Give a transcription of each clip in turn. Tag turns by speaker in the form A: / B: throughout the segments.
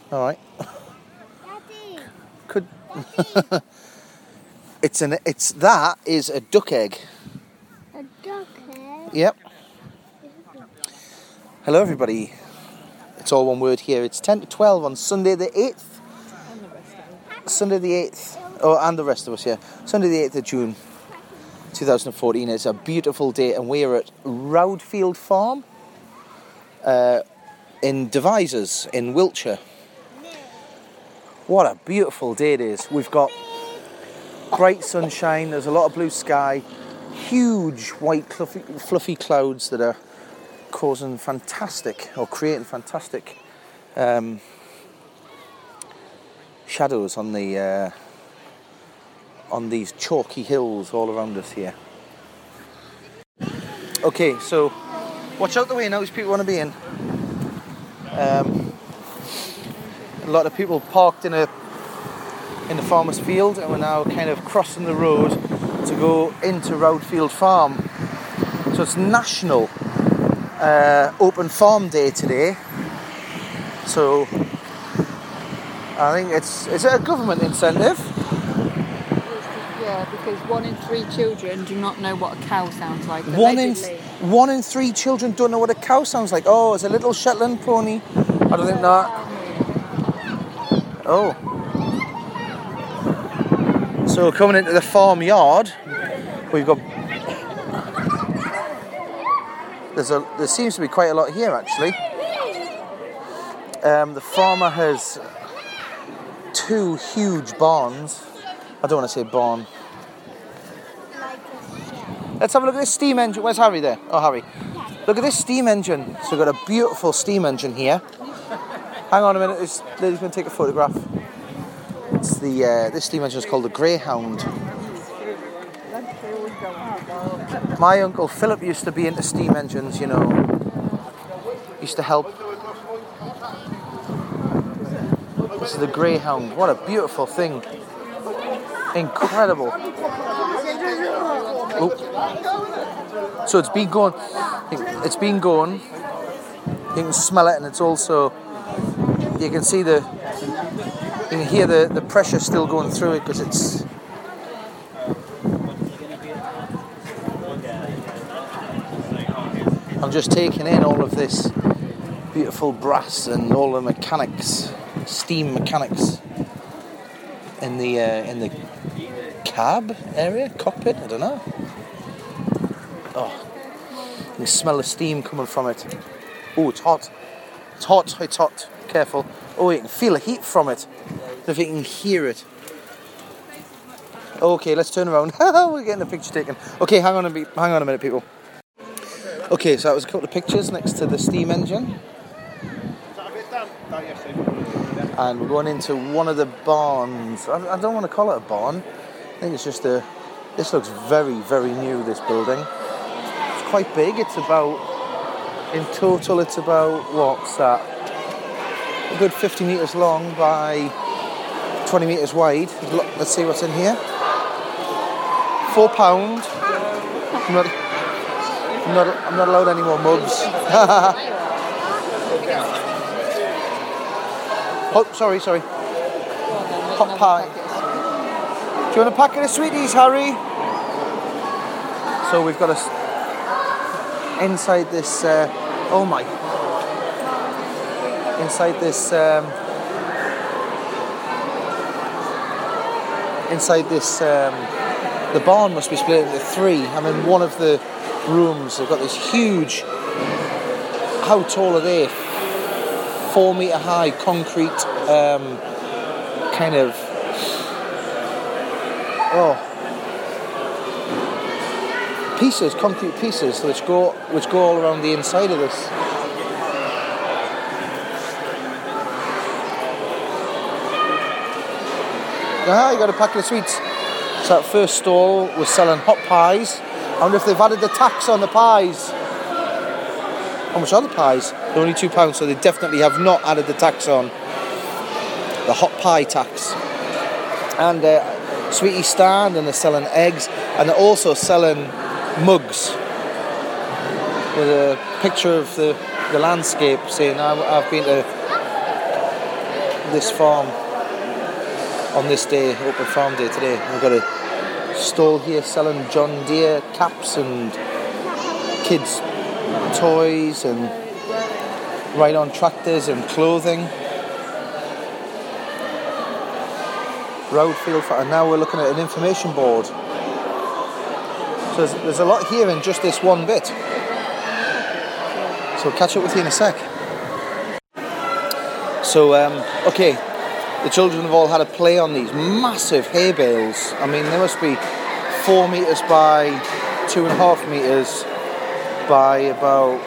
A: All right.
B: Daddy.
A: Could
B: Daddy.
A: that is a duck egg.
B: A duck egg.
A: Yep. Hello, everybody. It's all one word here. It's 10 to 12 on Sunday the 8th.
C: And the rest of us.
A: Sunday the 8th. Oh, and the rest of us, yeah. Sunday the 8th of June, 2014. It's a beautiful day, and we're at Roudfield Farm in Devizes in Wiltshire. What a beautiful day it is. We've got bright sunshine, there's a lot of blue sky, huge white fluffy clouds that are creating fantastic shadows on the on these chalky hills all around us here. Okay, so watch out the way now, these people want to be in. A lot of people parked in the farmer's field, and we're now kind of crossing the road to go into Roudfield Farm. So it's National Open Farm Day today. So I think it's a government incentive.
C: Yeah, because 1 in 3 children do not know what a cow sounds like.
A: One in 3 children don't know what a cow sounds like. Oh, it's a little Shetland pony. I don't think that. Oh. So coming into the farmyard, we've got. There seems to be quite a lot here actually. The farmer has 2 huge barns. I don't want to say barn. Let's have a look at this steam engine. Where's Harry there? Oh, Harry. Look at this steam engine. So we've got a beautiful steam engine here. Hang on a minute, this lady's going to take a photograph. It's this steam engine is called the Greyhound. My uncle Philip used to be into steam engines, you know. Used to help. This is the Greyhound. What a beautiful thing. Incredible. Oh. So it's been going. You can smell it, and it's also. You can see you can hear the pressure still going through it because it's. I'm just taking in all of this beautiful brass and all the mechanics, steam mechanics in the cab area, cockpit. I don't know. Oh, you can smell the steam coming from it. Oh, it's hot. It's hot. It's hot. Careful. Oh, you can feel the heat from it. If you can hear it. Okay, let's turn around. We're getting a picture taken. Okay, hang on a minute, people. Okay, so that was a couple of pictures next to the steam engine. And we're going into one of the barns. I don't want to call it a barn. I think it's just this looks very, very new, this building. It's quite big. In total, it's about, what's that? A good 50 metres long by 20 metres wide. Let's see what's in here. £4. I'm not allowed any more mugs. Oh, sorry. Hot pie. Do you want a packet of sweeties, Harry? So we've got inside this. The barn must be split into 3. I'm in one of the rooms. They've got this huge. How tall are they? 4 metre high concrete kind of. Pieces, concrete pieces, which go all around the inside of this. You got a packet of sweets. So that first stall was selling hot pies. I wonder if they've added the tax on the pies. How much are the pies? They're only £2, so they definitely have not added the tax on. The hot pie tax. And sweetie stand, and they're selling eggs, and they're also selling mugs with a picture of the landscape saying I've been to this farm on this day, open farm day today. We've got a stall here selling John Deere caps and kids' toys and ride-on tractors and clothing. Roadfield, and now we're looking at an information board. So there's a lot here in just this one bit. So I'll catch up with you in a sec. So, okay, the children have all had a play on these massive hay bales. I mean, they must be 4 metres by 2.5 metres by about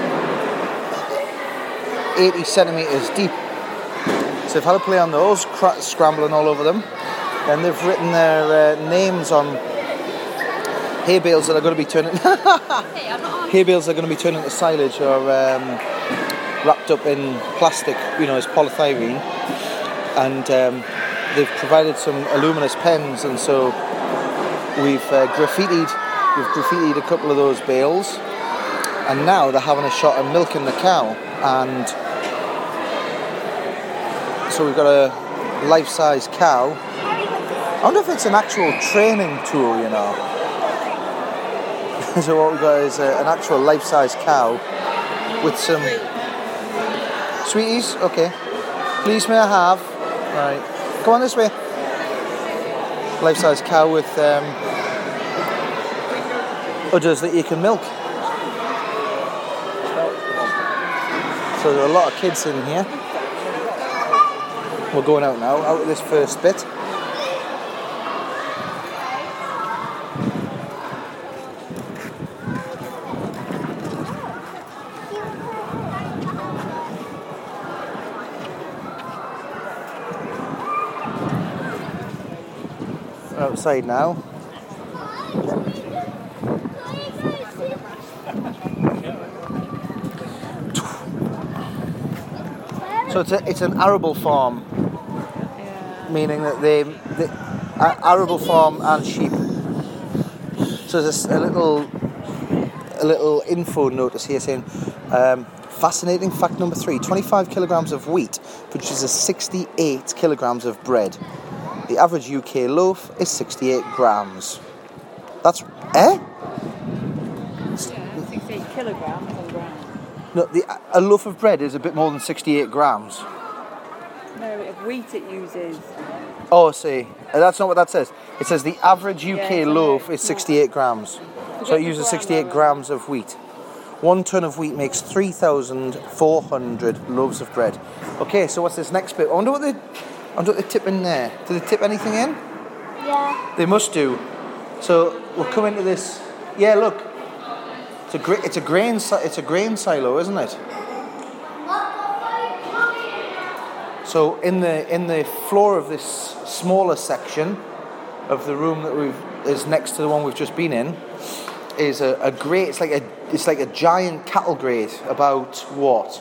A: 80 centimetres deep. So they've had a play on those, scrambling all over them. Then they've written their names on hay bales that are going to be turning hay bales are going to be turned into silage or wrapped up in plastic, as polythyrene, and they've provided some aluminous pens, and so we've graffitied a couple of those bales, and now they're having a shot at milking the cow, and so we've got a life-size cow. I wonder if it's an actual training tool, So what we've got is an actual life-size cow with some sweeties. Okay. Please may I have? Right. Come on this way. Life-size cow with udders that you can milk. So there are a lot of kids in here. We're going out now, out of this first bit. Outside now. So it's an arable farm, meaning that they arable farm and sheep. So there's a little info notice here saying fascinating fact number 3: 25 kilograms of wheat produces 68 kilograms of bread. The average UK loaf is 68 grams. That's...
C: Yeah, 68 kilograms on grams.
A: No, a loaf of bread is a bit more than 68 grams.
C: No, of wheat it uses.
A: Oh, I see. That's not what that says. It says the average UK loaf is 68 grams. So it uses 68 grams of wheat. 1 tonne of wheat makes 3,400 loaves of bread. Okay, so what's this next bit? I wonder what they tip in there. Do they tip anything in?
B: Yeah.
A: They must do. So we'll come into this. Yeah, look. It's a grain silo, isn't it? So in the floor of this smaller section of the room that is next to the one we've just been in is a grate. It's like a giant cattle grate, about what?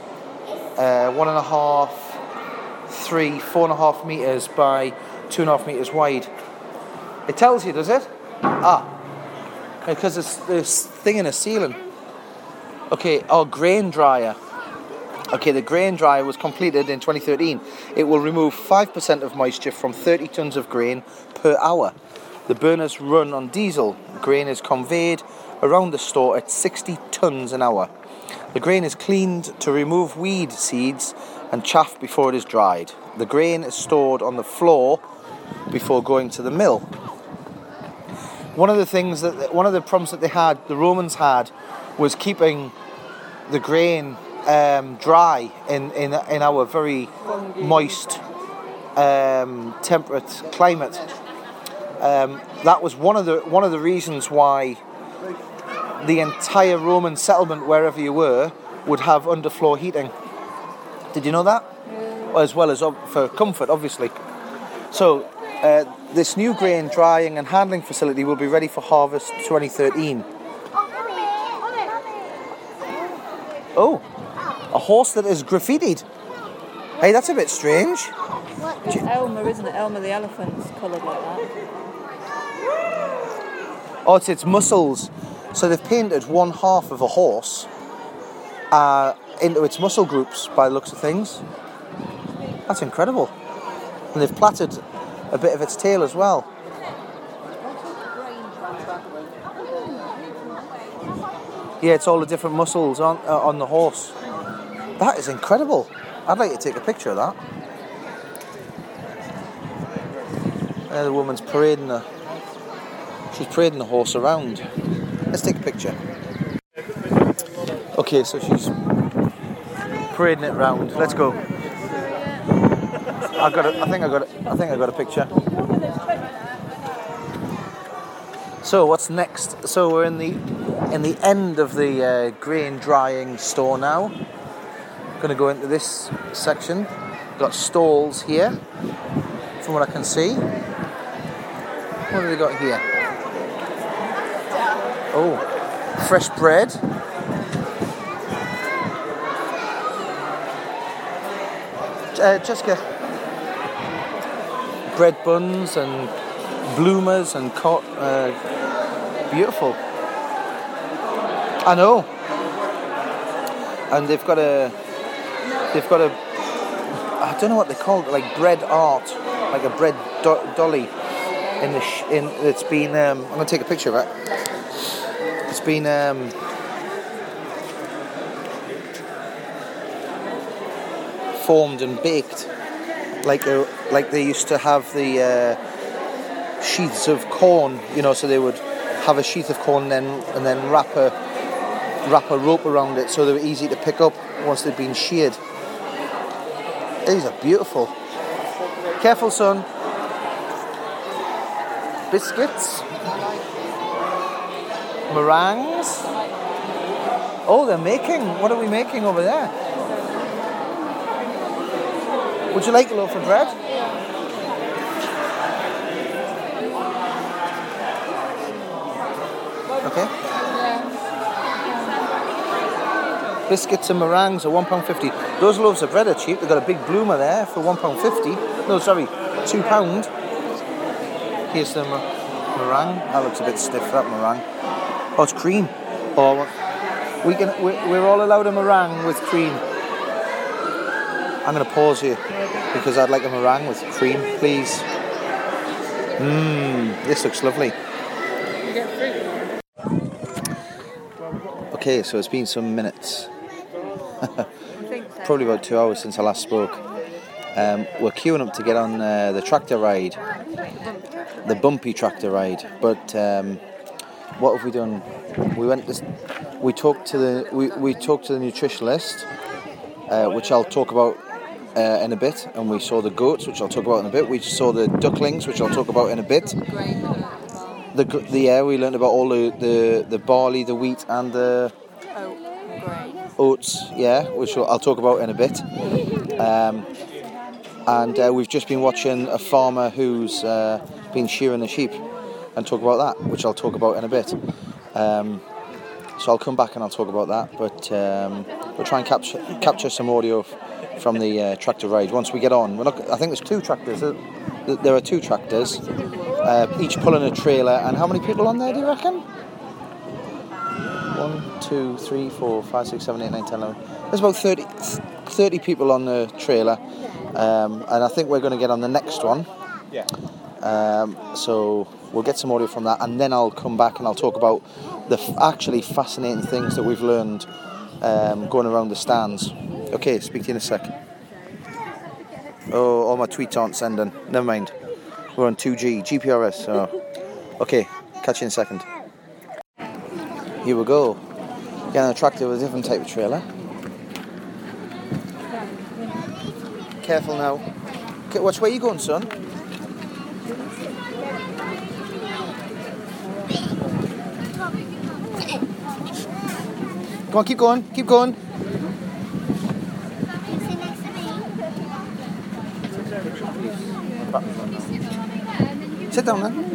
A: 4.5 metres by 2.5 metres wide. It tells you, does it? Because it's this thing in a ceiling. Okay, grain dryer. Okay, the grain dryer was completed in 2013. It will remove 5% of moisture from 30 tonnes of grain per hour. The burners run on diesel. Grain is conveyed around the store at 60 tonnes an hour. The grain is cleaned to remove weed seeds and chaff before it is dried. The grain is stored on the floor before going to the mill. One of the problems that the Romans had, was keeping the grain dry in our very moist, temperate climate. That was one of the reasons why the entire Roman settlement, wherever you were, would have underfloor heating. Did you know that? Yeah. As well as for comfort, obviously. So this new grain drying and handling facility will be ready for harvest 2013. Oh, a horse that is graffitied. Hey, that's a bit strange.
C: It's Elmer, isn't it? Elmer the elephant's coloured like that.
A: Oh, it's its muscles. So they've painted one half of a horse into its muscle groups by the looks of things. That's incredible. And they've plaited a bit of its tail as well. Yeah, it's all the different muscles on the horse. That is incredible. I'd like to take a picture of that. The woman's parading her. She's parading the horse around. Let's take a picture. Okay, so she's parading it round. Let's go. I think I got a picture. So what's next? So we're in the end of the grain drying store now. Going to go into this section. Got stalls here, from what I can see. What have they got here? Oh, fresh bread. Jessica, bread buns and bloomers and beautiful. I know. And they've got a I don't know what they call it, like bread art, like a bread dolly it's been I'm gonna take a picture of it. It's been formed and baked like they used to have the sheaths of corn, you know, so they would have a sheath of corn and then wrap a rope around it so they were easy to pick up once they'd been sheared. These are beautiful. Careful, son. Biscuits. Meringues. Oh, they're making. What are we making over there? Would you like a loaf of bread? Okay. Biscuits and meringues are £1.50. Those loaves of bread are cheap. They've got a big bloomer there for £1.50. No, sorry, £2. Here's the meringue. That looks a bit stiff, that meringue. Oh, it's cream. Oh, we're all allowed a meringue with cream. I'm going to pause here because I'd like a meringue with cream, please. This looks lovely. Okay, so it's been some minutes. Probably about 2 hours since I last spoke. We're queuing up to get on the tractor ride, the bumpy tractor ride. But what have we done? We talked to the nutritionist, which I'll talk about in a bit, and we saw the goats, which I'll talk about in a bit. We saw the ducklings, which I'll talk about in a bit. We learned about all the barley, the wheat, and the oats, which I'll talk about in a bit. And we've just been watching a farmer who's been shearing the sheep, and talk about that, which I'll talk about in a bit. So I'll come back and I'll talk about that, but we'll try and capture some audio from the tractor ride once we get on. I think there's 2 tractors. There are 2 tractors, each pulling a trailer. And how many people on there, do you reckon? 1, 2, 3, 4, 5, 6, 7, 8, 9, 10, 11. There's about 30 people on the trailer, and I think we're going to get on the next one. Yeah. So we'll get some audio from that, and then I'll come back and I'll talk about the actually fascinating things that we've learned going around the stands. Okay, speak to you in a sec. Oh, all my tweets aren't sending. Never mind. We're on 2G, GPRS. So. Okay, catch you in a second. Here we go. Get on a tractor with a different type of trailer. Careful now. Okay, which way are you going, son? Come on, keep going, keep going. Sit down then.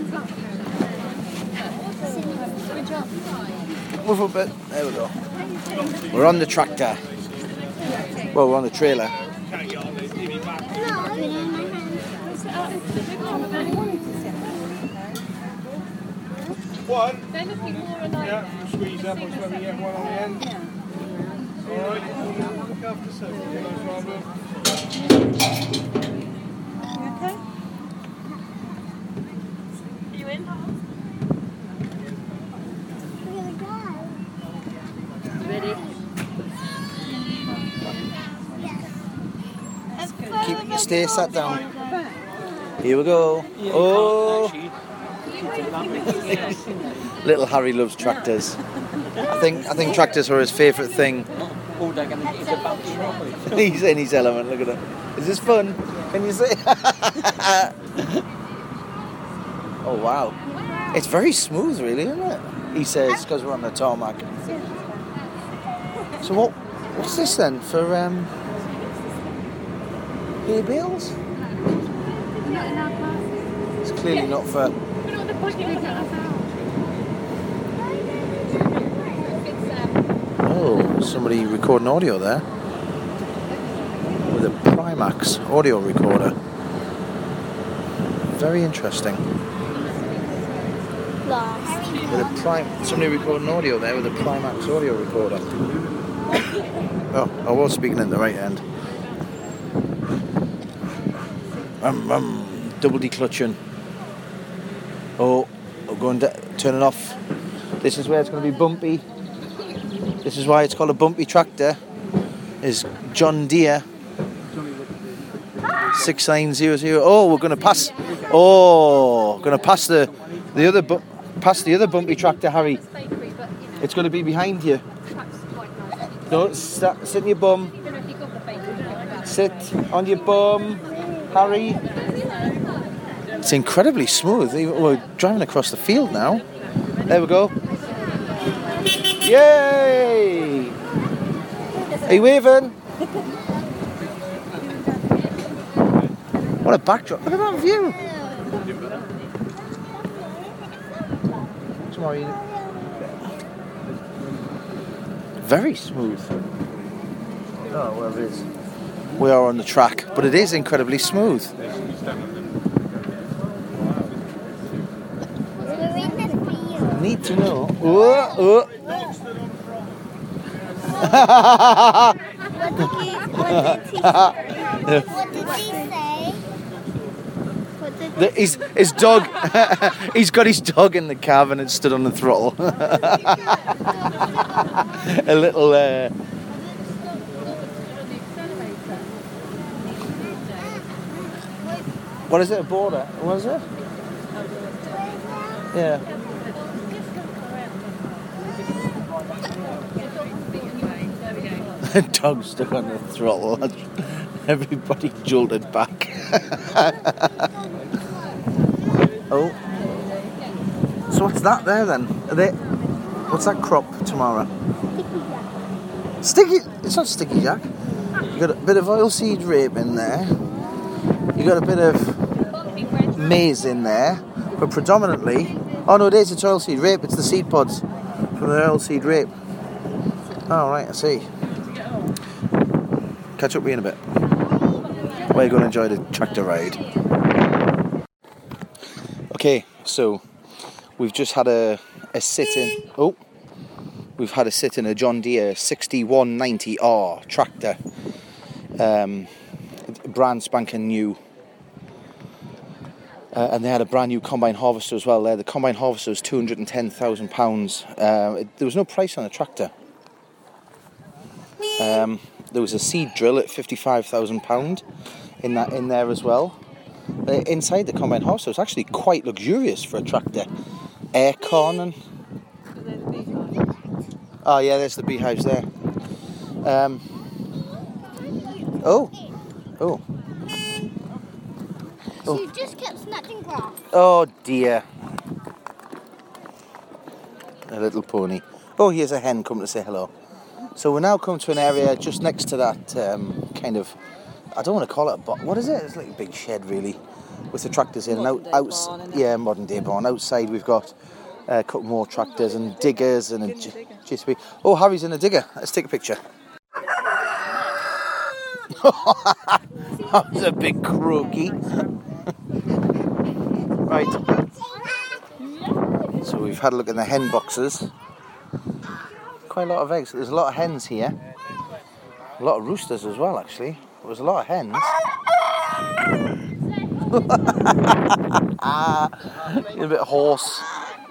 A: Move a bit. There we go. We're on the tractor. Well, we're on the trailer.
D: One. They're looking more alike. Yeah, squeeze up and get one on the end. Alright, look after Sophie.
C: okay? You in? Ready?
A: Stay sat down. Here we go. Oh, little Harry loves tractors. I think tractors are his favourite thing. He's in his element. Look at him. Is this fun? Can you see? Oh wow, it's very smooth, really, isn't it? He says because we're on the tarmac. So what's this then for hay bales? It's clearly not for. Oh, somebody recording audio there with a Primax audio recorder. Very interesting. With a somebody recording audio there with a Primax audio recorder. Oh, I was speaking at the right end. Double declutching. Oh, I'm going to turn it off. This is where it's going to be bumpy. This is why it's called a bumpy tractor. Is John Deere 6900. Oh, we're going to pass. Oh, going to pass the other bumpy tractor, Harry. It's going to be behind you. No, sit in your bum. Sit on your bum, Harry. It's incredibly smooth. We're driving across the field now. There we go. Yay! Are you waving? What a backdrop. Look at that view. Very smooth. Oh, well, it is. We are on the track, but it is incredibly smooth. Need to know.
B: What did he say?
A: His dog. He's got his dog in the cab and it stood on the throttle. A little. What is it? A border? What is it? Yeah. The dog stuck on the throttle. Everybody jolted back. Oh. So what's that there then? What's that crop tomorrow? Sticky. It's not sticky jack. You got a bit of oilseed rape in there. You got a bit of maize in there, but predominantly. Oh no, it is. It's oilseed rape. It's the seed pods from the oilseed rape. Oh right, I see. Catch up with you in a bit. Where are you going to enjoy the tractor ride? Okay, so we've just had a sit-in. Oh, we've had a sit-in a John Deere 6190R tractor. Brand spanking new. And they had a brand new combine harvester as well there. The combine harvester was £210,000. There was no price on the tractor. There was a seed drill at £55,000 in there as well. Inside the combine harvester was actually quite luxurious for a tractor. Aircon and. Oh yeah, there's the beehives there. Oh.
B: She just kept snatching grass.
A: Oh dear. A little pony. Oh, here's a hen coming to say hello. So we're now come to an area just next to that kind of, I don't want to call it a box. What is it? It's like a big shed really, with the tractors in. And modern day barn. Outside we've got a couple more tractors and diggers and a JCB. Oh, Harry's in a digger. Let's take a picture. That was a big croaky. Right. So we've had a look in the hen boxes. Quite a lot of eggs. There's a lot of hens here. A lot of roosters as well, actually. There was a lot of hens. You're a bit hoarse.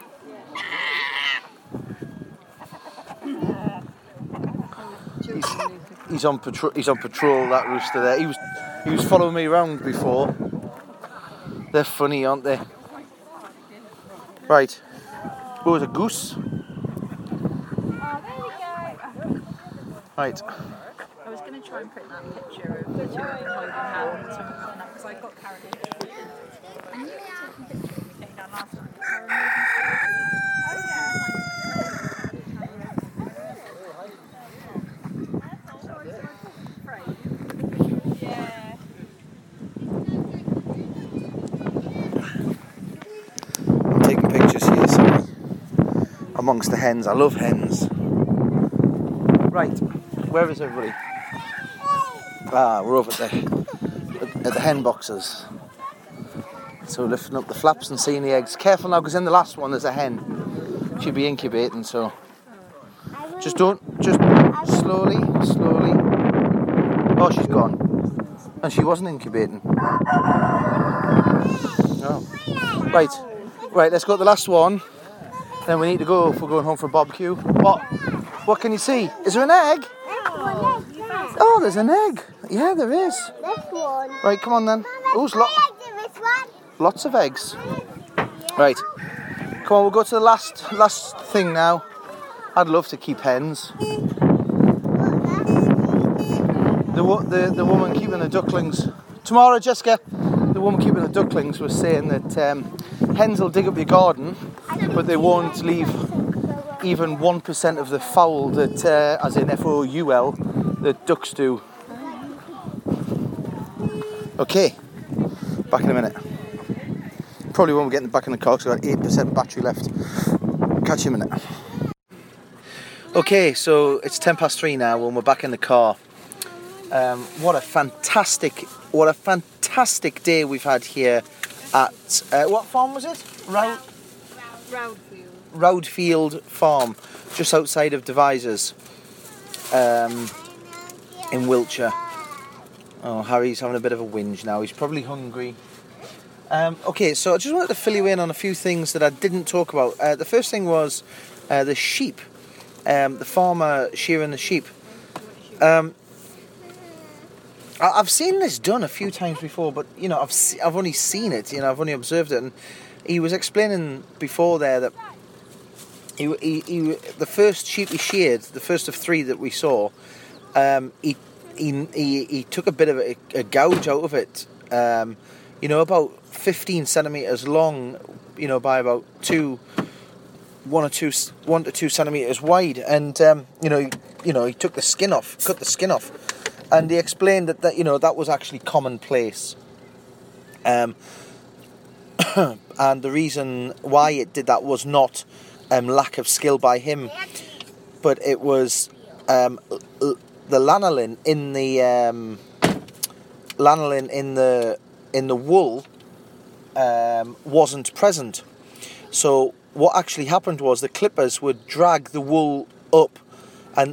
A: He's on patrol. He's on patrol. That rooster there. He was following me around before. They're funny, aren't they? Right. Oh, there's a goose. Right.
C: I was going to try and put that picture of the children holding hands because I got carried away. And you were taking pictures when we came down last time.
A: I'm taking pictures here, so amongst the hens. I love hens. Right. Where is everybody? We're over at the hen boxes. So lifting up the flaps and seeing the eggs. Careful now, because in the last one there's a hen. She'll be incubating, so just slowly. Oh, she's gone. And she wasn't incubating. Oh. Right, let's go to the last one. Then we need to go if we're going home for a barbecue. What can you see? Is there an egg? Oh, there's an egg. Yeah, there is.
B: This one.
A: Right, come on then. Oh, lots of eggs. Right. Come on, we'll go to the last thing now. I'd love to keep hens. The woman keeping the ducklings. Tomorrow, Jessica. The woman keeping the ducklings was saying that hens will dig up your garden, but they won't leave even 1% of the fowl that, as in FOUL, that ducks do. Okay, back in a minute. Probably won't be getting back in the car because I've got 8% battery left. Catch you in a minute. Okay, so it's 3:10 now and we're back in the car. What a fantastic day we've had here at what farm was it? Roudfield Farm, just outside of Devizes, in Wiltshire. Oh, Harry's having a bit of a whinge now. He's probably hungry. Okay, so I just wanted to fill you in on a few things that I didn't talk about. The first thing was the sheep. The farmer shearing the sheep. I've seen this done a few times before, but you know, I've only seen it. You know, I've only observed it. And he was explaining before there that the first sheep he sheared, the first of 3 that we saw, he took a bit of a gouge out of it. You know, about 15 centimeters long. You know, by about 1 to 2 centimeters wide, and you know, he took the skin off, cut the skin off, and he explained that you know that was actually commonplace. And the reason why it did that was not lack of skill by him, but it was the lanolin in the wool wasn't present. So what actually happened was the clippers would drag the wool up, and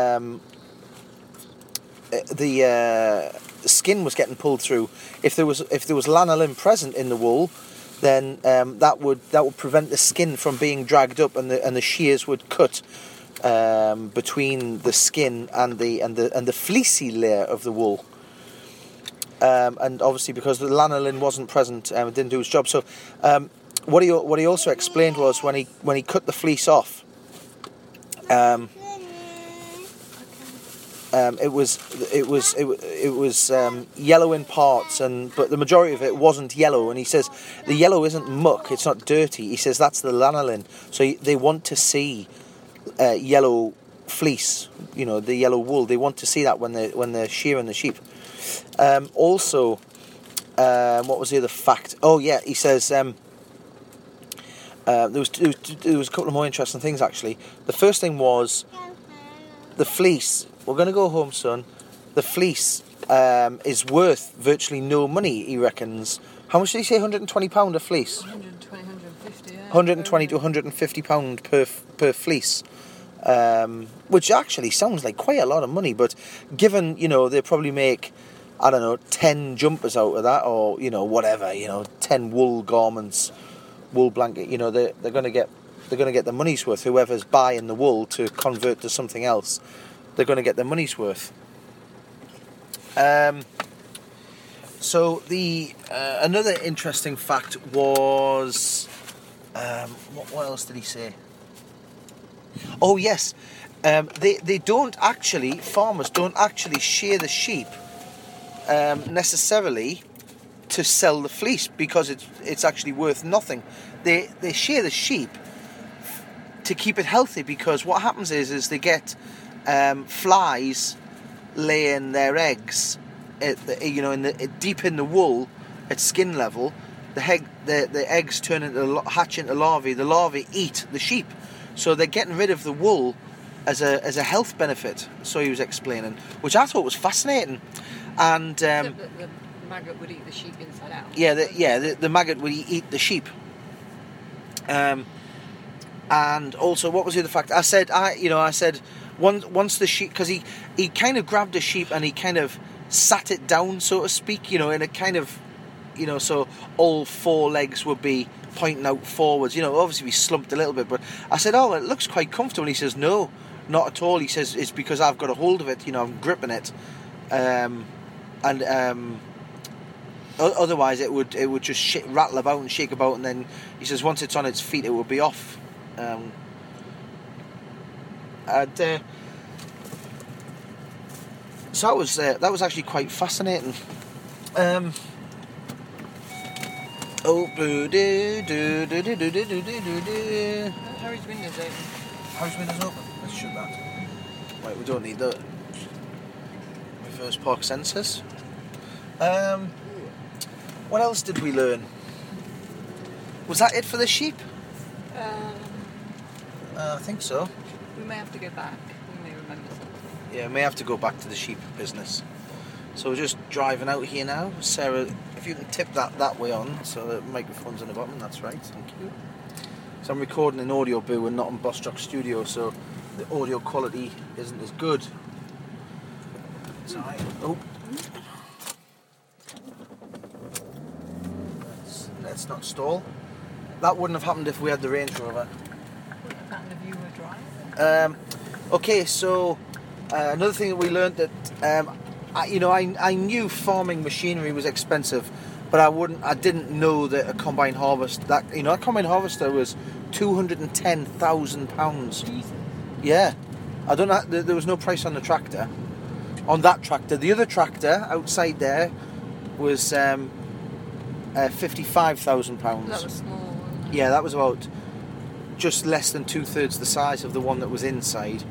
A: the skin was getting pulled through. If there was lanolin present in the wool, then that would prevent the skin from being dragged up, and the shears would cut between the skin and the fleecy layer of the wool. And obviously, because the lanolin wasn't present, it didn't do its job. So what he also explained was when he cut the fleece off, it was yellow in parts, but the majority of it wasn't yellow. And he says the yellow isn't muck; it's not dirty. He says that's the lanolin. So they want to see yellow fleece, you know, the yellow wool. They want to see that when they're shearing the sheep. Also, what was the other fact? Oh yeah, he says there was a couple of more interesting things actually. The first thing was the fleece. We're going to go home, son. The fleece is worth virtually no money, he reckons. How much did he say? £120 a fleece?
C: 120, 150, yeah.
A: 120 to £150 per fleece. Which actually sounds like quite a lot of money, but given, you know, they probably make I don't know, 10 jumpers out of that, or, you know, whatever, you know, 10 wool garments, wool blanket, you know, they're going to get the money's worth. Whoever's buying the wool to convert to something else, they're going to get their money's worth. So the another interesting fact was, what else did he say? Oh yes, they don't actually, farmers don't actually shear the sheep necessarily to sell the fleece, because it's actually worth nothing. They shear the sheep to keep it healthy, because what happens is they get flies laying their eggs, deep in the wool at skin level. The eggs hatch into larvae. The larvae eat the sheep, so they're getting rid of the wool as a health benefit. So he was explaining, which I thought was fascinating. And
C: the maggot would eat the sheep inside out.
A: The maggot would eat the sheep. And also, what was the other fact? I said once the sheep, because he kind of grabbed a sheep and he kind of sat it down, so to speak, you know, in a kind of, you know, so all four legs would be pointing out forwards. You know, obviously we slumped a little bit, but I said, oh, it looks quite comfortable. And he says, no, not at all. He says, it's because I've got a hold of it, you know, I'm gripping it. Otherwise it would just rattle about and shake about, and then he says once it's on its feet it will be off. So that was actually quite fascinating. House
C: windows open.
A: House windows open. Let's shut that. Right, we don't need that. Reverse park sensors. What else did we learn? Was that it for the sheep? I think so.
C: We may have to go back. We may remember something.
A: Yeah, we may have to go back to the sheep business. So we're just driving out here now. Sarah, if you can tip that way on, so the microphone's on the bottom, that's right, thank you. So I'm recording in Audio Boo and not in Bostock Studio, so the audio quality isn't as good. Sorry. Oh. Let's not stall. That wouldn't have happened if we had the Range Rover.
C: Wouldn't have happened if you were driving.
A: Okay, so another thing that we learned that I knew farming machinery was expensive, but I didn't know that a combine harvester was £210,000. Yeah, I don't know. There was no price on the tractor. On that tractor, the other tractor outside there was £55,000.
C: That was small. Wasn't it?
A: Yeah, that was about just less than 2/3 the size of the one that was inside.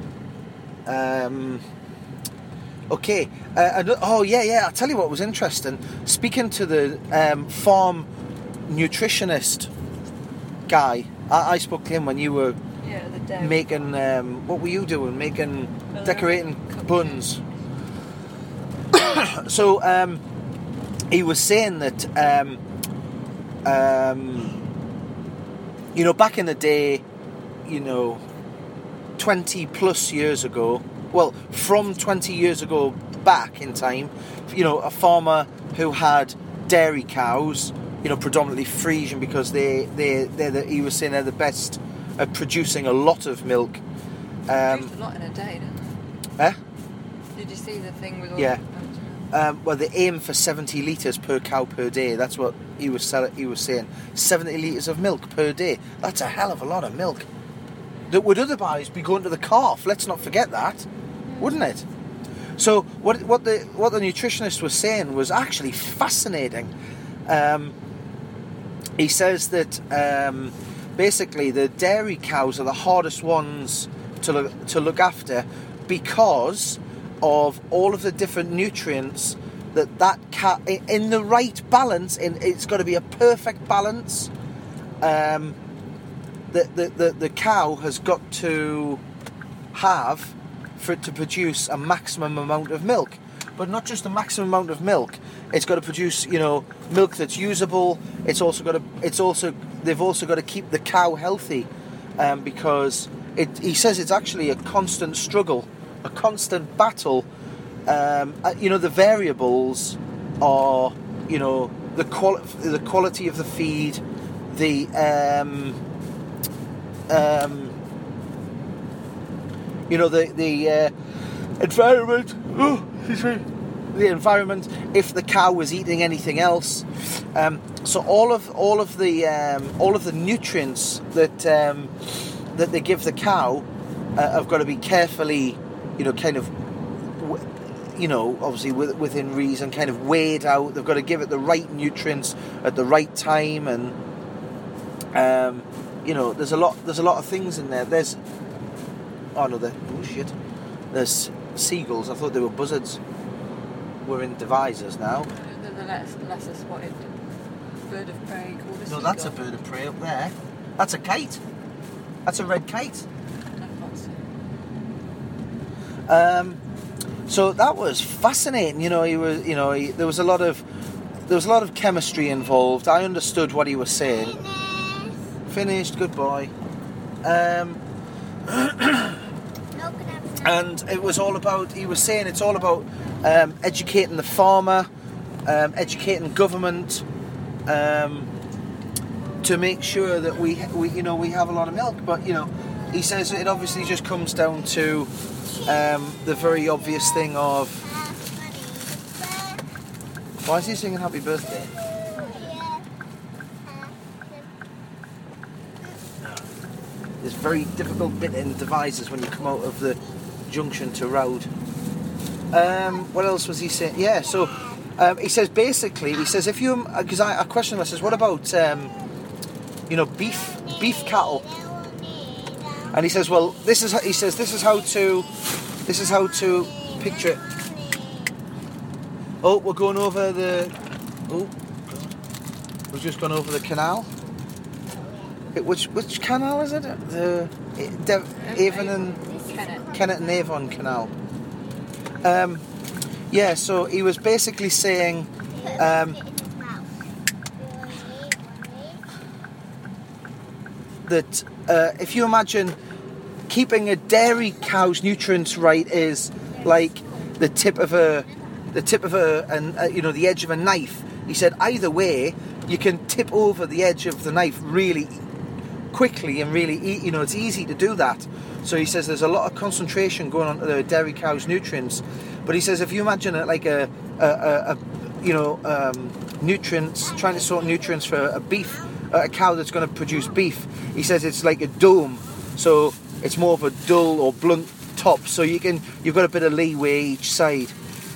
A: Okay. I'll tell you what was interesting. Speaking to the farm nutritionist guy, I spoke to him when you were
C: the dairy
A: making. What were you doing? Decorating buns. So he was saying that back in the day, 20 plus years ago. Well, from 20 years ago back in time, a farmer who had dairy cows, predominantly Friesian, because he was saying they're the best at producing a lot of milk.
C: Produced a lot in a day, didn't they? Did you see the thing with all
A: well, they aim for 70 litres per cow per day. That's what he was saying. 70 litres of milk per day. That's a hell of a lot of milk. That would otherwise be going to the calf. Let's not forget that, wouldn't it? So what the nutritionist was saying was actually fascinating. He says that basically the dairy cows are the hardest ones to look after, because of all of the different nutrients that cow, in the right balance, it's got to be a perfect balance. The cow has got to have for it to produce a maximum amount of milk, but not just a maximum amount of milk. It's got to produce, milk that's usable. They've also got to keep the cow healthy, because he says it's actually a constant struggle, a constant battle the variables are, the quality of the feed, the environment. Oh, excuse me. The environment. If the cow was eating anything else, so all of the nutrients that they give the cow have got to be carefully, obviously within reason, kind of weighed out. They've got to give it the right nutrients at the right time, and there's a lot of things in there. There's seagulls. I thought they were buzzards. We're in Devizes now.
C: The lesser spotted bird of prey called a seagull.
A: No, that's a bird of prey up there. That's a kite. That's a red kite. So that was fascinating. There was a lot of chemistry involved. I understood what he was saying. Finished. Good boy. And it was all about. He was saying it's all about educating the farmer, educating government, to make sure that we have a lot of milk. But he says it obviously just comes down to the very obvious thing of, why is he singing happy birthday? This very difficult bit in Devizes when you come out of the junction to Roud. What else was he saying? Yeah, so he says basically, if you, because I questioned him, I says, what about beef cattle? And he says, well, this is how to picture it. Oh, we're going over we've just gone over the canal. Which canal is it? The Avon and Kennet and Avon Canal. So he was basically saying that if you imagine keeping a dairy cow's nutrients right is like the edge of a knife. He said either way you can tip over the edge of the knife really quickly and really it's easy to do that. So he says there's a lot of concentration going on to the dairy cow's nutrients, but he says if you imagine it like nutrients, trying to sort nutrients for a cow that's going to produce beef, he says it's like a dome, so it's more of a dull or blunt top, so you've got a bit of leeway each side,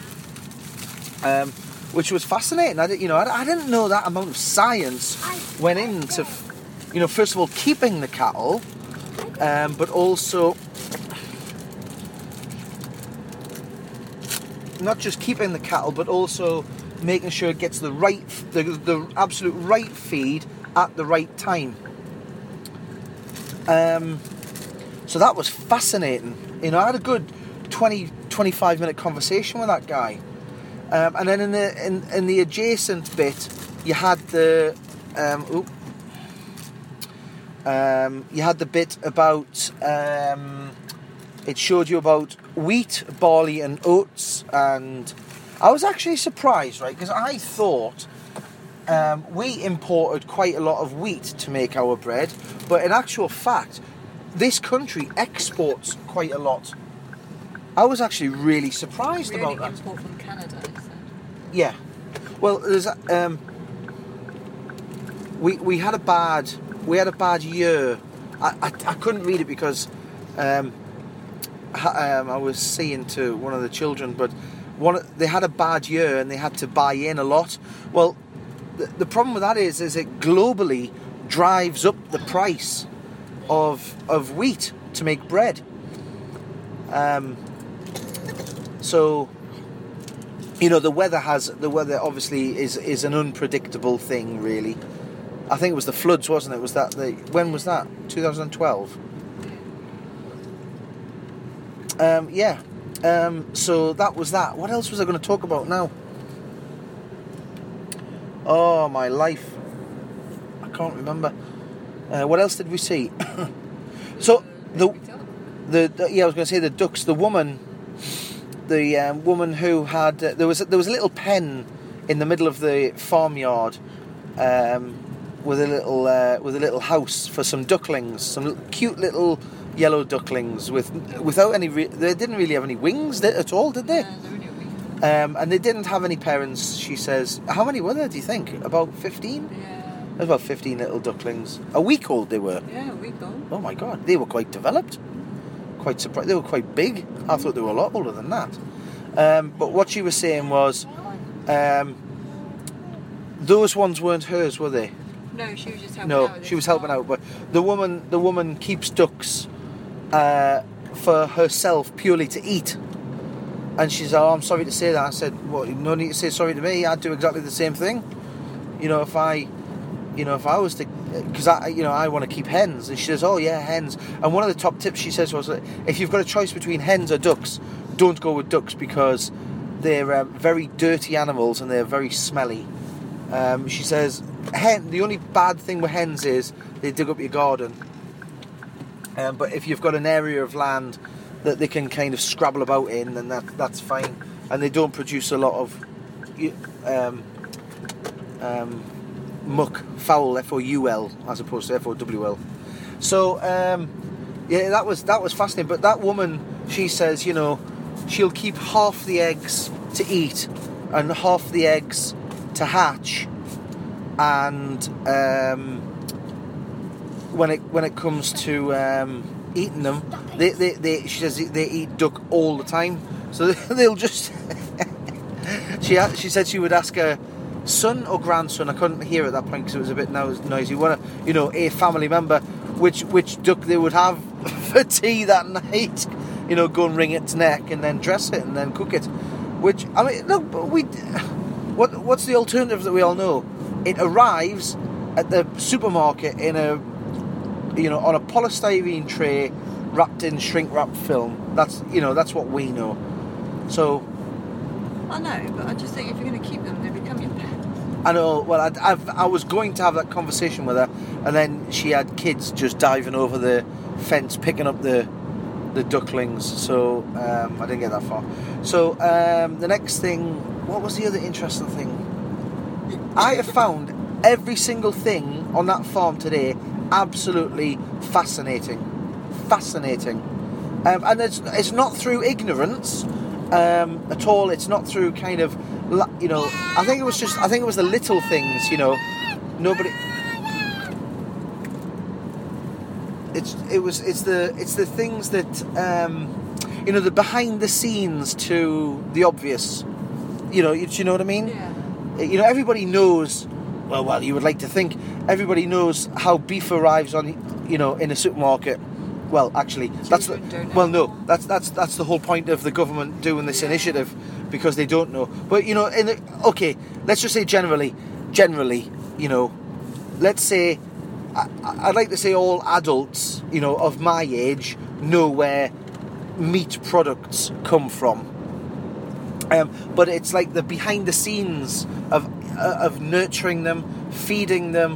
A: which was fascinating. I didn't know that amount of science went into first of all keeping the cattle, but also not just keeping the cattle, but also making sure it gets the absolute right feed at the right time. So that was fascinating. I had a good 20-25 minute conversation with that guy, and then in the adjacent bit you had the bit about it showed you about wheat, barley and oats, and I was actually surprised, right, because I thought we imported quite a lot of wheat to make our bread, but in actual fact this country exports quite a lot. I was actually really surprised about that.
C: Import from Canada, is it?
A: Yeah. Well, there's we had a bad year. I couldn't read it because I was saying to one of the children, but they had a bad year and they had to buy in a lot. Well, the problem with that is it globally drives up the price of wheat to make bread. So the weather obviously is an unpredictable thing, really. I think it was the floods, wasn't it? When was that? 2012. So that was that. What else was I going to talk about now? Oh, my life. I can't remember. What else did we see? So I was going to say the ducks. The woman the woman who had there was a little pen in the middle of the farmyard with a little house for some ducklings, some cute little yellow ducklings without any. They didn't really have any wings at all, did they?
C: Yeah, they're only a week.
A: And they didn't have any parents. She says, how many were there? Do you think about 15?
C: Yeah.
A: There's about 15 little ducklings. A week old they were.
C: Yeah, a week old.
A: Oh my god, they were quite developed. Quite surprised. They were quite big. I thought they were a lot older than that. But what she was saying was, those ones weren't hers, were they?
C: No, she was just helping
A: No,
C: out. with
A: she
C: this
A: was helping
C: farm.
A: out. But the woman keeps ducks for herself purely to eat. And she said, "Oh, I'm sorry to say that." I said, "Well, no need to say sorry to me. I'd do exactly the same thing. If I was to, because I want to keep hens." And she says, "Oh yeah, hens." And one of the top tips she says was that if you've got a choice between hens or ducks, don't go with ducks because they're very dirty animals and they're very smelly. She says, the only bad thing with hens is they dig up your garden. But if you've got an area of land that they can kind of scrabble about in, then that's fine. And they don't produce a lot of muck, foul, F-O-U-L, as opposed to F-O-W-L. So, yeah, that was fascinating. But that woman, she says, she'll keep half the eggs to eat and half the eggs to hatch. And when it comes to eating them, she says they eat duck all the time. So they'll just. She said she would ask her son or grandson. I couldn't hear at that point because it was a bit noisy. A family member, which duck they would have for tea that night. Go and wring its neck and then dress it and then cook it. Which look, what's the alternative that we all know? It arrives at the supermarket in on a polystyrene tray wrapped in shrink wrap film. That's what we know. So
C: I know, but I just think if you're going to keep them, they become your pet.
A: I know. Well, I was going to have that conversation with her, and then she had kids just diving over the fence picking up the ducklings. So I didn't get that far. So the next thing, what was the other interesting thing? I have found every single thing on that farm today absolutely fascinating. And it's not through ignorance at all. It's not through kind of, I think it was the little things, nobody. It's the things that the behind the scenes to the obvious. Do you know what I mean?
C: Yeah.
A: Everybody knows. Well, you would like to think everybody knows how beef arrives on, in a supermarket. Well, actually, that's the whole point of the government doing this initiative, because they don't know. But let's just say generally, let's say I'd like to say all adults, of my age know where meat products come from. But it's like the behind the scenes of nurturing them, feeding them,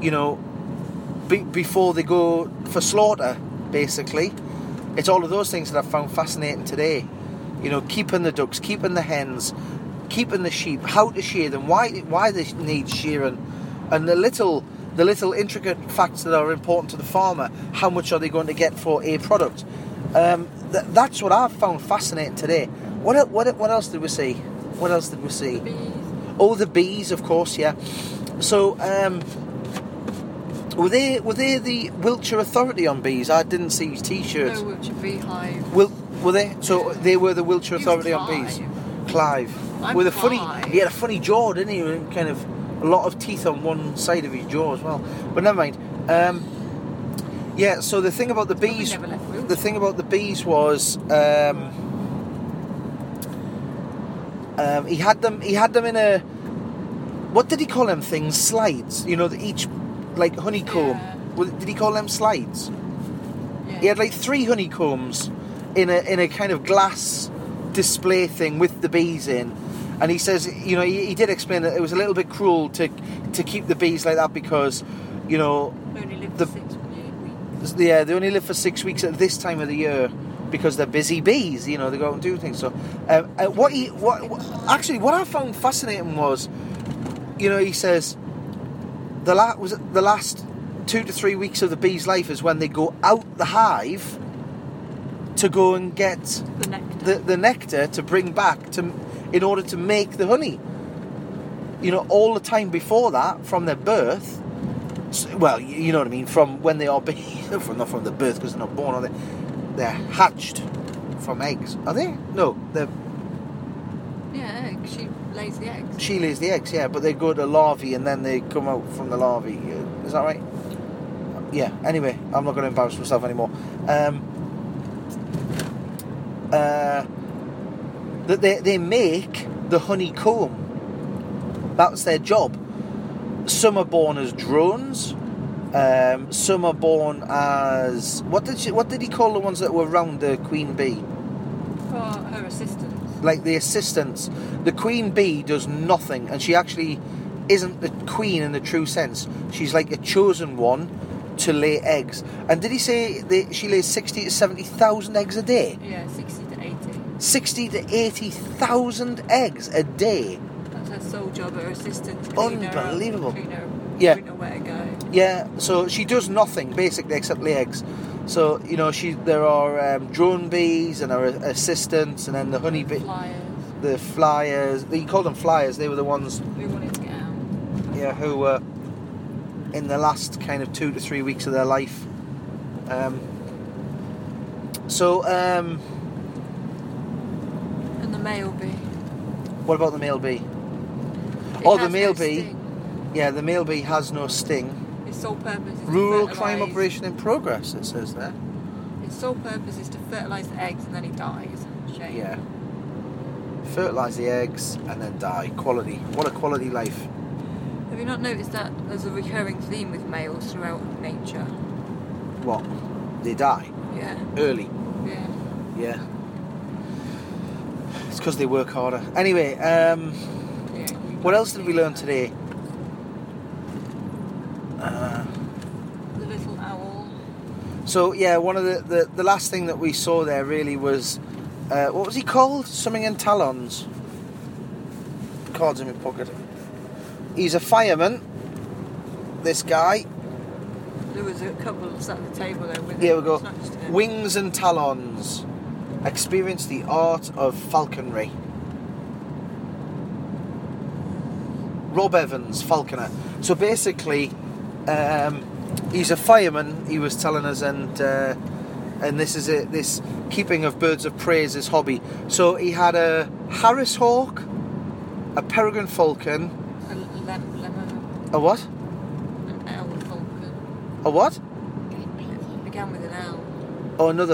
A: before they go for slaughter, basically. It's all of those things that I've found fascinating today. Keeping the ducks, keeping the hens, keeping the sheep, how to shear them, why they need shearing, and the little intricate facts that are important to the farmer. How much are they going to get for a product? That's what I've found fascinating today. What else did we see?
C: Bees.
A: Oh, the bees, of course, yeah. So, were they the Wiltshire Authority on bees? I didn't see T-shirts.
C: No, Wiltshire Beehive.
A: Were they? So they were the Wiltshire
C: He was
A: Authority on
C: Clive.
A: bees. Clive.
C: I'm
A: With a
C: Clive.
A: he had a funny jaw, didn't he? And kind of a lot of teeth on one side of his jaw as well. But never mind. Yeah. So the thing about the bees,
C: never left Wiltshire.
A: the thing about the bees was, he had them in a, what did he call them things? Slides. Each like honeycomb.
C: Yeah.
A: Did he call them slides?
C: Yeah.
A: He had like 3 honeycombs in a kind of glass display thing with the bees in, and he says, he did explain that it was a little bit cruel to keep the bees like that because,
C: Only lived for 6 weeks.
A: yeah, they only live for 6 weeks at this time of the year, because they're busy bees. You know, they go out and do things. So, what I found fascinating was, you know, he says the last 2 to 3 weeks of the bee's life is when they go out the hive to go and get the nectar to bring back in order to make the honey. You know, all the time before that, from their birth, well, you know what I mean, from when they are not from the birth because they're not born, are they? They're hatched from eggs. Are they? No, they're...
C: Yeah, eggs. She lays the eggs.
A: She lays the eggs, yeah, but they go to larvae and then they come out from the larvae. Is that right? Yeah, anyway, I'm not going to embarrass myself anymore. That they make the honeycomb. That's their job. Some are born as drones. Some are born as what did he call the ones that were around the queen bee?
C: Oh, her assistants.
A: Like the assistants. The queen bee does nothing, and she actually isn't the queen in the true sense. She's like a chosen one to lay eggs. And did he say she lays 60 to 70,000 eggs a day?
C: Yeah, 60 to 80.
A: 60 to 80,000 eggs a day.
C: That's her sole job, her assistant.
A: Unbelievable.
C: Clean her,
A: Yeah.
C: bring her where to go.
A: Yeah, so she does nothing basically except lay eggs. So, you know, there are drone bees and her assistants, and then the honey bee, the flyers. He called them flyers. They were the ones
C: We wanted to get out.
A: yeah, who were in the last kind of 2 to 3 weeks of their life.
C: And the male bee.
A: What about the male bee?
C: It
A: The
C: has
A: male
C: no
A: bee.
C: sting.
A: Yeah, the male bee has no sting.
C: Its sole purpose is
A: Rural
C: to
A: crime
C: fertilise.
A: operation in progress, it says there.
C: Its sole purpose is to fertilise the eggs and then he dies. Shame.
A: Yeah. Fertilise the eggs and then die. Quality. What a quality life.
C: Have you not noticed that there's a recurring theme with males throughout nature?
A: What? They die
C: Yeah.
A: early.
C: Yeah.
A: Yeah. It's because they work harder. Anyway,
C: Yeah.
A: what else did we learn today?
C: The little owl.
A: So yeah, one of the last thing that we saw there really was what was he called? Something in talons. Cards in my pocket. He's a fireman. This guy.
C: There was a couple sat at the table there with
A: Here
C: him.
A: we go.
C: Snatched him.
A: Wings and talons. Experience the art of falconry. Rob Evans, falconer. So basically, he's a fireman. He was telling us, and this is it. This keeping of birds of prey is his hobby. So he had a Harris hawk, a peregrine falcon, a what?
C: An owl falcon.
A: A what?
C: It began with an owl.
A: Oh, another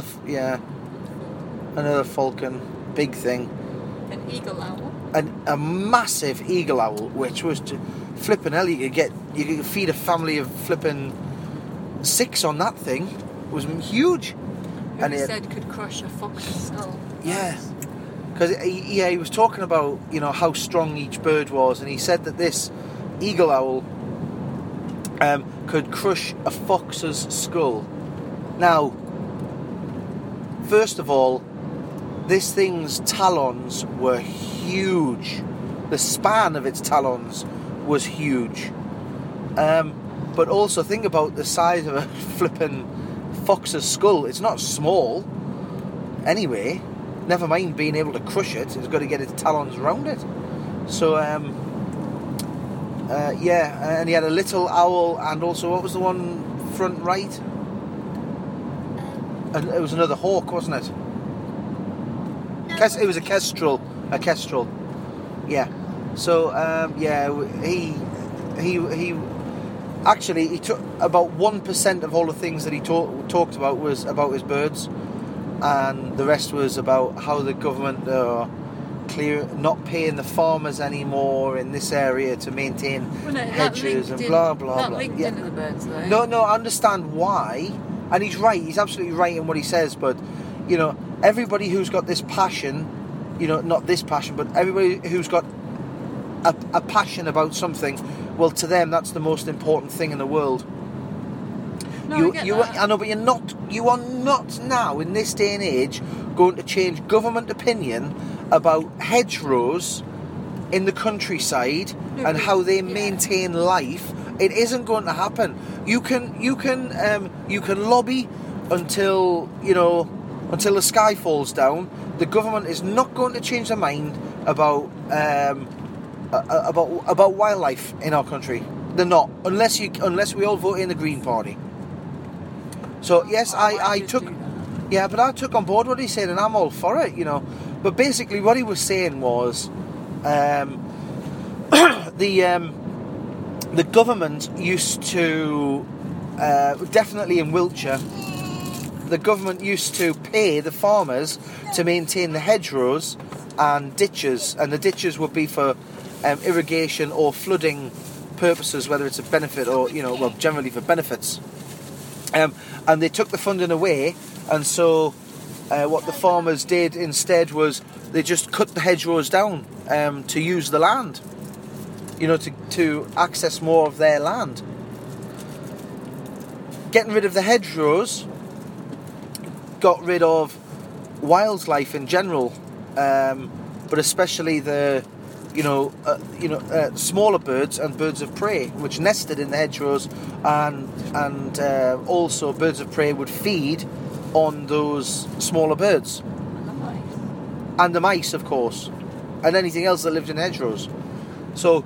A: falcon, big thing.
C: An eagle owl.
A: A massive eagle owl, which was flipping hell. You could feed a family of flipping 6 on that thing. It was huge.
C: And he
A: it-
C: said could crush a fox's skull.
A: Yeah. Because he was talking about, you know, how strong each bird was, and he said that this eagle owl could crush a fox's skull. Now, first of all, this thing's talons were huge. The span of its talons was huge. But also think about the size of a flipping fox's skull. It's not small. Anyway, never mind being able to crush it. It's got to get its talons around it. So, yeah, and he had a little owl, and also, what was the one front right? And it was another hawk, wasn't it? It was a kestrel. A kestrel. Yeah. So, yeah, he actually, he took about 1% of all the things that he talked about was about his birds, and the rest was about how the government are not paying the farmers anymore in this area to maintain hedges and blah blah
C: that
A: blah.
C: linked
A: Yeah.
C: into the birds though.
A: No, I understand why, and he's right. He's absolutely right in what he says. But you know, everybody who's got this passion, you know, not this passion, but everybody who's got a passion about something, well, to them that's the most important thing in the world.
C: No, I get that.
A: I know, but you are not now in this day and age going to change government opinion about hedgerows in the countryside and how they maintain life. It isn't going to happen. You can lobby until the sky falls down. The government is not going to change their mind about wildlife in our country. They're not, unless we all vote in the Green Party. So yes, I took on board what he said, and I'm all for it, But basically, what he was saying was, the government used to, definitely in Wiltshire, the government used to pay the farmers to maintain the hedgerows and ditches, and the ditches would be for irrigation or flooding purposes, whether it's a benefit or, generally for benefits. And they took the funding away, and so what the farmers did instead was they just cut the hedgerows down to use the land, to access more of their land. Getting rid of the hedgerows got rid of wildlife in general, but especially the smaller birds and birds of prey, which nested in the hedgerows, and also birds of prey would feed on those smaller birds. And the mice, of course, and anything else that lived in hedgerows. So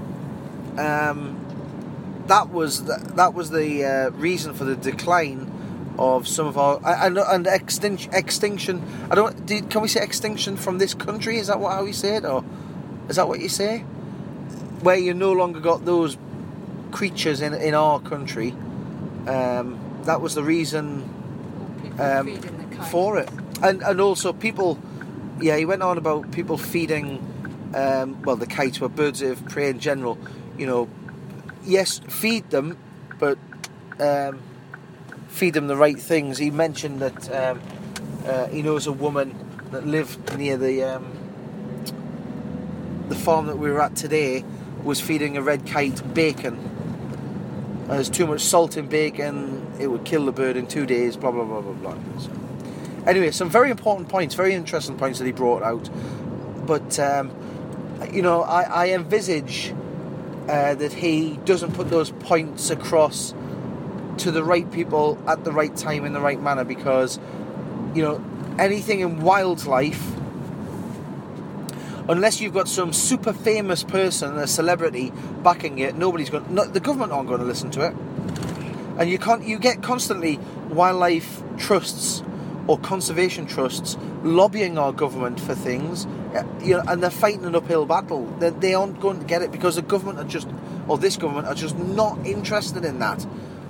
A: that was the reason for the decline of some of our and extinction. Can we say extinction from this country? Is that how we say it, or is that what you say? Where you no longer got those creatures in our country. That was the reason for it, and also people. Yeah, he went on about people feeding. The kites were birds of prey in general. Yes, feed them, but feed them the right things. He mentioned that he knows a woman that lived near the farm that we were at today, was feeding a red kite bacon. There's too much salt in bacon, it would kill the bird in 2 days, blah blah blah blah blah. So, anyway, some very important points, very interesting points that he brought out. But I envisage that he doesn't put those points across to the right people at the right time in the right manner, because anything in wildlife, unless you've got some super famous person, a celebrity backing it, the government aren't going to listen to it. And you get constantly wildlife trusts or conservation trusts lobbying our government for things, and they're fighting an uphill battle. They aren't going to get it because the government this government are just not interested in that.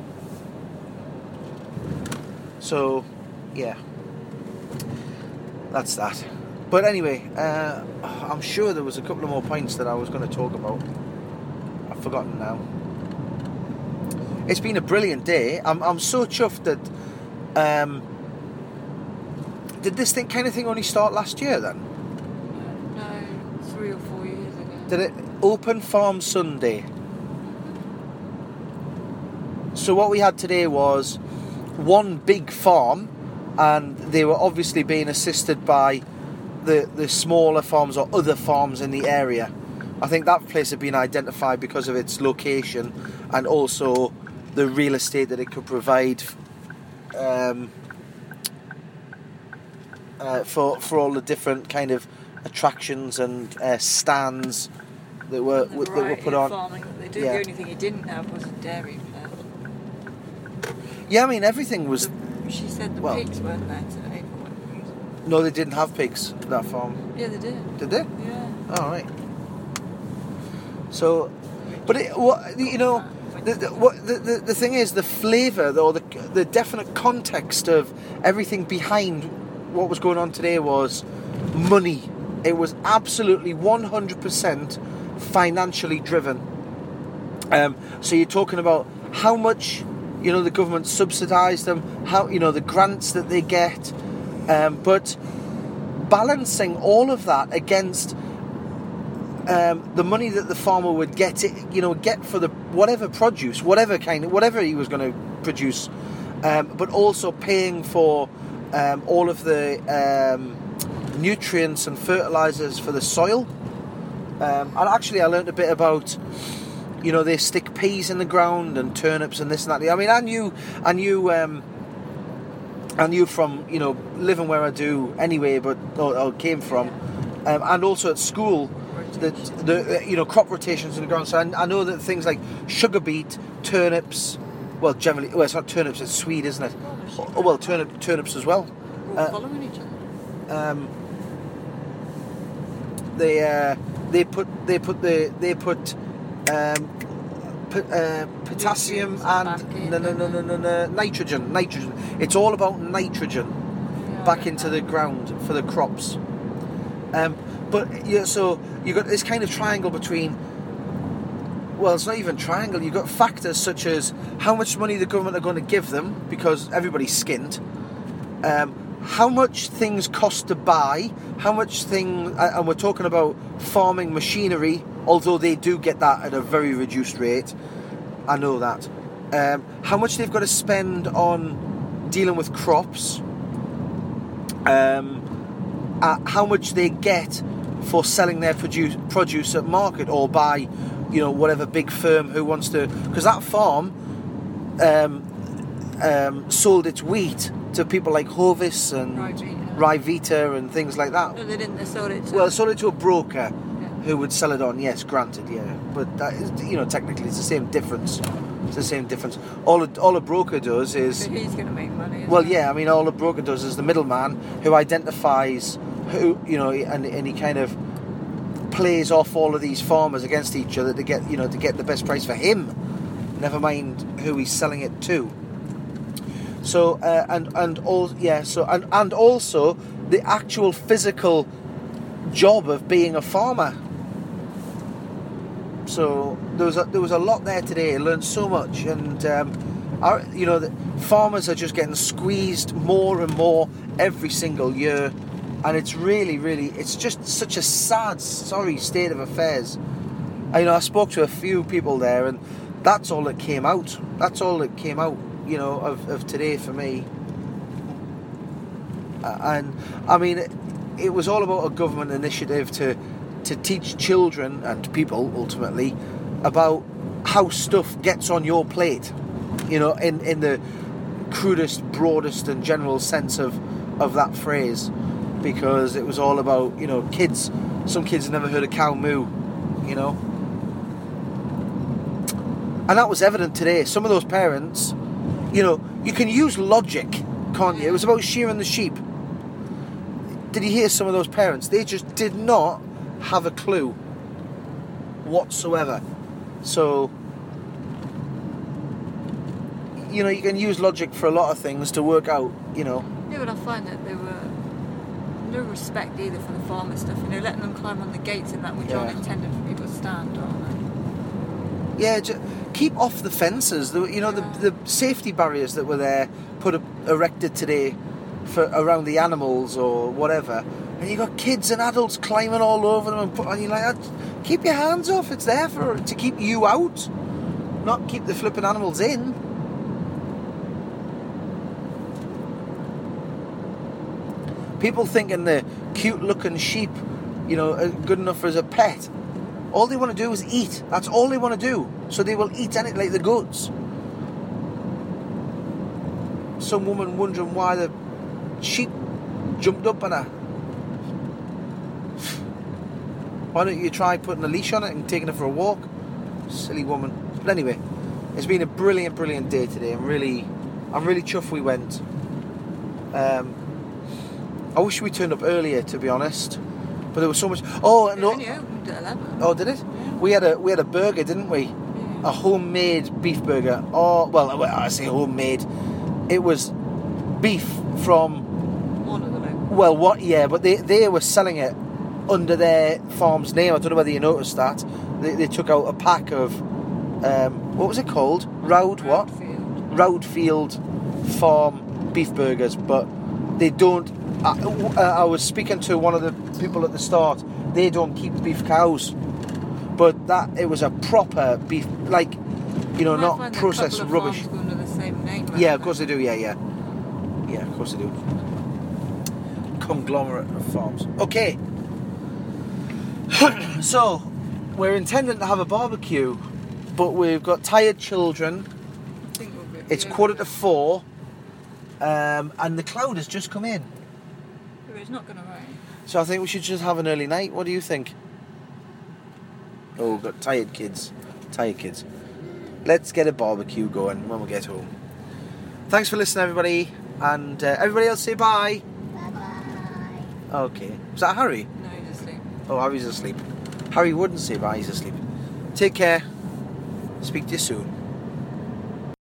A: So, yeah, that's that. But anyway, I'm sure there was a couple of more points that I was going to talk about. I've forgotten now. It's been a brilliant day. I'm so chuffed that. Did this kind of thing only start last year then?
C: No, 3 or 4 years ago.
A: Did it Open Farm Sunday? So what we had today was one big farm, and they were obviously being assisted by the smaller farms or other farms in the area. I think that place had been identified because of its location and also the real estate that it could provide for all the different kind of attractions and stands that were put on.
C: Farming that they do.
A: Yeah.
C: The only thing he didn't have was a dairy farm.
A: Yeah, I mean everything was.
C: She said the pigs weren't there today for whatever reason.
A: No, they didn't have pigs at that farm.
C: Yeah, they did.
A: Did they?
C: Yeah.
A: All right. So, but the thing is, the flavour or the definite context of everything behind what was going on today was money. It was absolutely 100% financially driven. So you're talking about how much the government subsidised them, how the grants that they get, but balancing all of that against the money that the farmer would get for the whatever produce, whatever he was going to produce, but also paying for all of the nutrients and fertilizers for the soil. And actually, I learned a bit about, they stick peas in the ground and turnips and this and that. I mean, I knew from living where I do anyway, or came from, and also at school, that the crop rotations in the ground. So I know that things like sugar beet, turnips, well, generally, it's not turnips, it's Swede, isn't it? Oh, well, turnips as well.
C: Following each other.
A: They put potassium and nitrogen. It's all about nitrogen back into the ground for the crops. So you've got this kind of triangle between. Well, it's not even triangle. You've got factors such as how much money the government are going to give them because everybody's skinned. How much things cost to buy, and we're talking about farming machinery, although they do get that at a very reduced rate. I know that. How much they've got to spend on dealing with crops. How much they get for selling their produce at market or by, whatever big firm who wants to, because that farm sold its wheat to people like Hovis and Ryvita and things like that.
C: No, they didn't. They sold it to...
A: Well, they sold it to a broker who would sell it on. Yes, granted, yeah. But that is, technically it's the same difference. It's the same difference. All a broker does is...
C: So he's going to make money.
A: Well, yeah, I mean, all a broker does is the middleman who identifies who, and he kind of plays off all of these farmers against each other to get the best price for him. Never mind who he's selling it to. So and also the actual physical job of being a farmer. So there was a lot there today. I learned so much, and the farmers are just getting squeezed more and more every single year, and it's really, really, it's just such a sad, sorry state of affairs. I spoke to a few people there, and that's all that came out. That's all that came out. Of today for me. And I mean, it was all about a government initiative to teach children and people ultimately about how stuff gets on your plate, in the crudest, broadest and general sense of that phrase, because it was all about, kids. Some kids have never heard a cow moo, and that was evident today. Some of those parents, you can use logic, can't you? It was about shearing the sheep. Did you hear some of those parents? They just did not have a clue whatsoever. So, you can use logic for a lot of things to work out,
C: Yeah, but I find that there were no respect either for the farmer stuff. Letting them climb on the gates and that, which aren't intended for people to stand on.
A: Yeah, keep off the fences. The safety barriers that were there, erected today for around the animals or whatever, and you got kids and adults climbing all over them, and you're like, keep your hands off. It's there to keep you out, not keep the flipping animals in. People thinking the cute-looking sheep, are good enough as a pet. All they want to do is eat. That's all they want to do. So they will eat anything like the goats. Some woman wondering why the sheep jumped up on her. Why don't you try putting a leash on it and taking it for a walk? Silly woman. But anyway, it's been a brilliant, brilliant day today. I'm really chuffed we went. I wish we turned up earlier, to be honest. But there was so much. Oh no!
C: It only opened at 11.
A: Oh, did it? Yeah. We had a burger, didn't we? Yeah. A homemade beef burger. Oh, well, I say homemade. It was beef from.
C: One of them.
A: Well, what? Yeah, but they were selling it under their farm's name. I don't know whether you noticed that. They took out a pack of what was it called? Roudfield Farm beef burgers, but they don't. I was speaking to one of the people at the start. They don't keep beef cows. but that it was a proper beef, like, you know, not processed rubbish.
C: Under the same name,
A: Yeah, of course they do. Yeah, of course they do. Conglomerate of farms. Okay. So, we're intending to have a barbecue, but we've got tired children.
C: I think we'll be
A: It's 4:45, and the cloud has just come in.
C: It's not going to rain.
A: So I think we should just have an early night. What do you think? Oh, we've got tired kids. Tired kids. Let's get a barbecue going when we get home. Thanks for listening, everybody. And everybody else say bye.
B: Bye-bye.
A: Okay. Was that Harry?
C: No, he's asleep.
A: Oh, Harry's asleep. Harry wouldn't say bye, he's asleep. Take care. Speak to you soon.